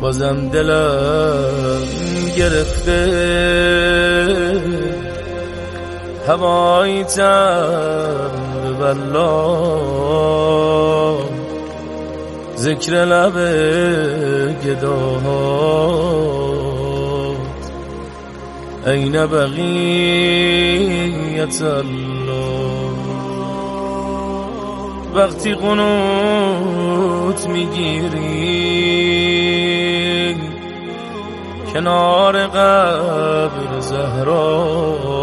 بازم دلم گرفته هوایی تم والله ذکر لب گداهات این بقیت الله. وقتی قنوت میگیری کنار قبر زهرا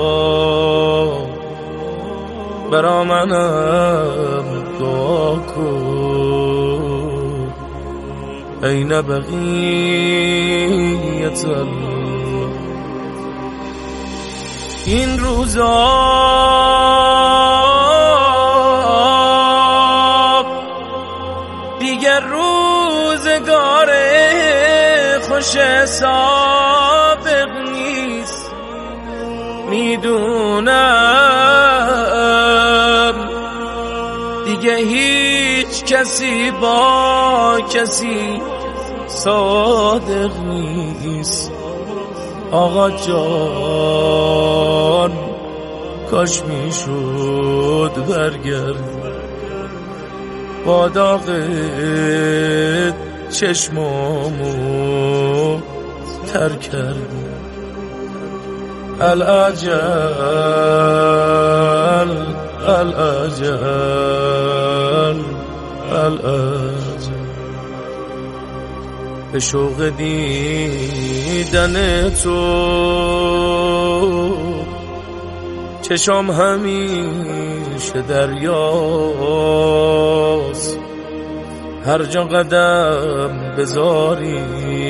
برا منم دعا کن این بقیت الله. این روزا دیگر روزگار خوش سابق نیست، میدونم دیگه هیچ کسی با کسی صادق نیست. آقا جان کاش میشد برگرد با داغ چشمامو تر کرد. الاجل الاجل الاجل به شوق دیدن تو چشام همیشه دریاست، هر جا قدم بذاری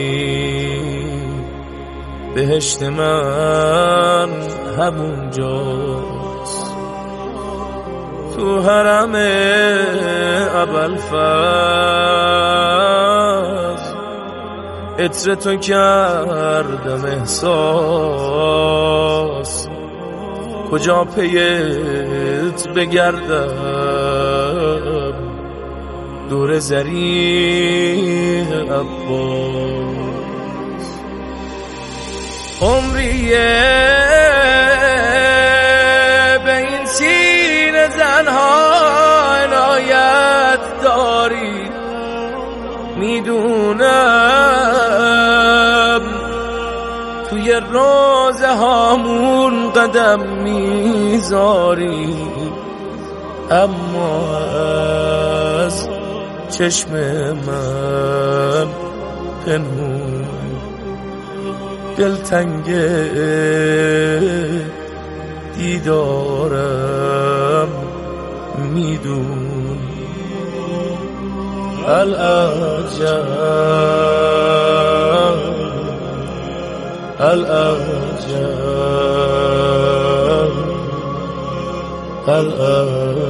بهشت من همونجاست. تو حرم ابوالفضل عطر تو کردم احساس، کجا پیت بگردم دور زریح عباس. عمریه به این سینه زنها عنایت داری، میدونم توی روزه هامون قدم میذاری، اما از چشم من پنهون دلتنگ دیدارم میدون. الاجل الاجل الاجل